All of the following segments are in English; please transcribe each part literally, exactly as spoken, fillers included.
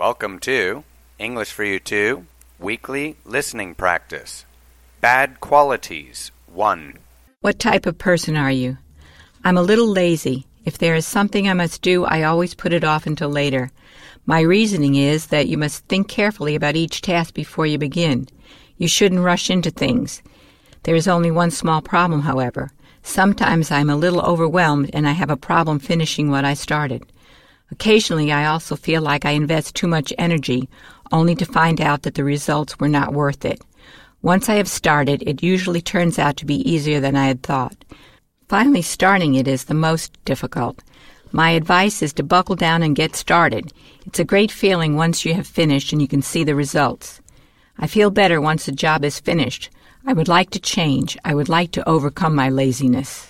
Welcome to English for You two Weekly Listening Practice. Bad Qualities one. What type of person are you? I'm a little lazy. If there is something I must do, I always put it off until later. My reasoning is that you must think carefully about each task before you begin. You shouldn't rush into things. There is only one small problem, however. Sometimes I'm a little overwhelmed and I have a problem finishing what I started. Occasionally, I also feel like I invest too much energy, only to find out that the results were not worth it. Once I have started, it usually turns out to be easier than I had thought. Finally, starting it is the most difficult. My advice is to buckle down and get started. It's a great feeling once you have finished and you can see the results. I feel better once the job is finished. I would like to change. I would like to overcome my laziness.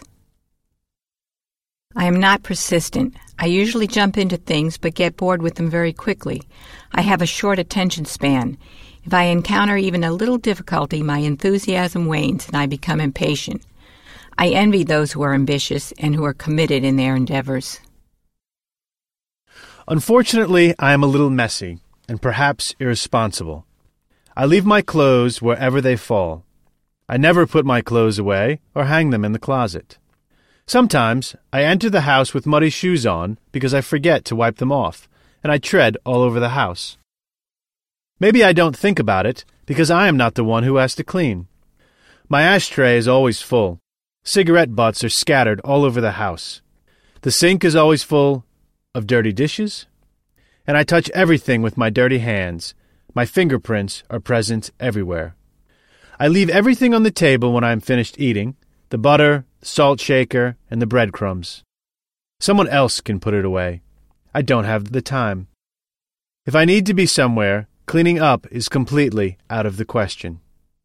I am not persistent. I usually jump into things but get bored with them very quickly. I have a short attention span. If I encounter even a little difficulty, my enthusiasm wanes and I become impatient. I envy those who are ambitious and who are committed in their endeavors. Unfortunately, I am a little messy and perhaps irresponsible. I leave my clothes wherever they fall. I never put my clothes away or hang them in the closet. Sometimes I enter the house with muddy shoes on because I forget to wipe them off, and I tread all over the house. Maybe I don't think about it because I am not the one who has to clean. My ashtray is always full. Cigarette butts are scattered all over the house. The sink is always full of dirty dishes, and I touch everything with my dirty hands. My fingerprints are present everywhere. I leave everything on the table when I am finished eating, the butter, the salt shaker, and the breadcrumbs. Someone else can put it away. I don't have the time. If I need to be somewhere, cleaning up is completely out of the question.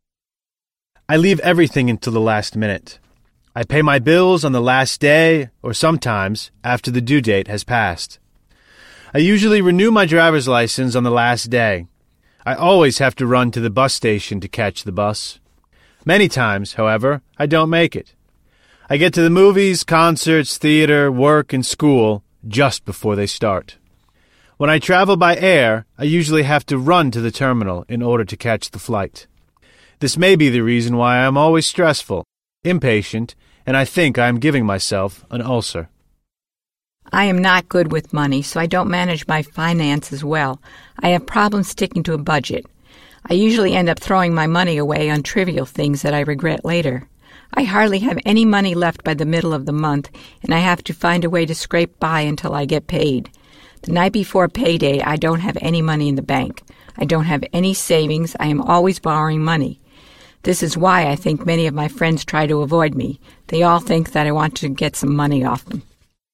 I leave everything until the last minute. I pay my bills on the last day, or sometimes after the due date has passed. I usually renew my driver's license on the last day. I always have to run to the bus station to catch the bus. Many times, however, I don't make it. I get to the movies, concerts, theater, work, and school just before they start. When I travel by air, I usually have to run to the terminal in order to catch the flight. This may be the reason why I am always stressful, impatient, and I think I am giving myself an ulcer. I am not good with money, so I don't manage my finances well. I have problems sticking to a budget. I usually end up throwing my money away on trivial things that I regret later. I hardly have any money left by the middle of the month, and I have to find a way to scrape by until I get paid. The night before payday, I don't have any money in the bank. I don't have any savings. I am always borrowing money. This is why I think many of my friends try to avoid me. They all think that I want to get some money off them.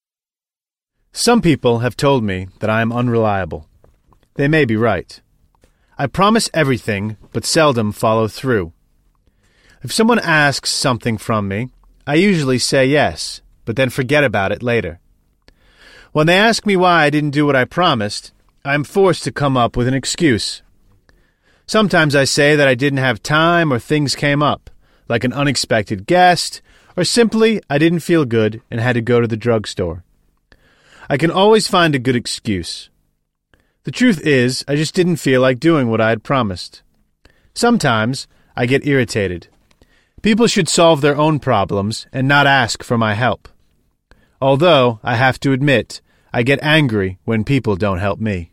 Some people have told me that I am unreliable. They may be right. I promise everything, but seldom follow through. If someone asks something from me, I usually say yes, but then forget about it later. When they ask me why I didn't do what I promised, I am forced to come up with an excuse. Sometimes I say that I didn't have time or things came up, like an unexpected guest, or simply I didn't feel good and had to go to the drugstore. I can always find a good excuse. The truth is, I just didn't feel like doing what I had promised. Sometimes I get irritated. People should solve their own problems and not ask for my help. Although, I have to admit, I get angry when people don't help me.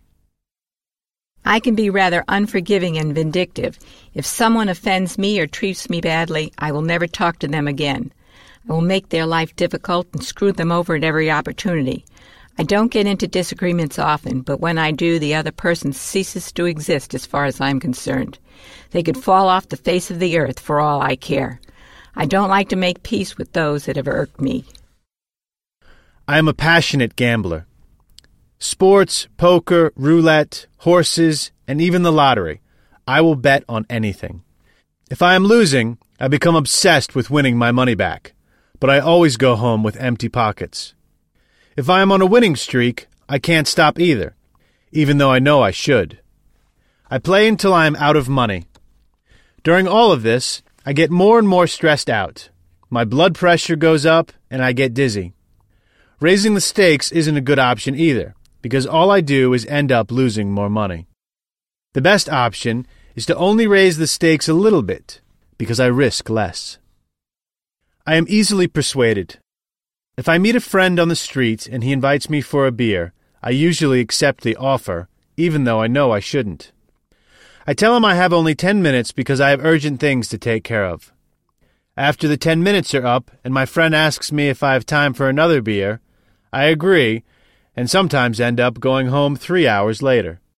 I can be rather unforgiving and vindictive. If someone offends me or treats me badly, I will never talk to them again. I will make their life difficult and screw them over at every opportunity. I don't get into disagreements often, but when I do, the other person ceases to exist as far as I'm concerned. They could fall off the face of the earth for all I care. I don't like to make peace with those that have irked me. I am a passionate gambler. Sports, poker, roulette, horses, and even the lottery. I will bet on anything. If I am losing, I become obsessed with winning my money back, but I always go home with empty pockets. If I am on a winning streak, I can't stop either, even though I know I should. I play until I am out of money. During all of this, I get more and more stressed out. My blood pressure goes up, and I get dizzy. Raising the stakes isn't a good option either, because all I do is end up losing more money. The best option is to only raise the stakes a little bit, because I risk less. I am easily persuaded. If I meet a friend on the street and he invites me for a beer, I usually accept the offer, even though I know I shouldn't. I tell him I have only ten minutes because I have urgent things to take care of. After the ten minutes are up and my friend asks me if I have time for another beer, I agree, and sometimes end up going home three hours later.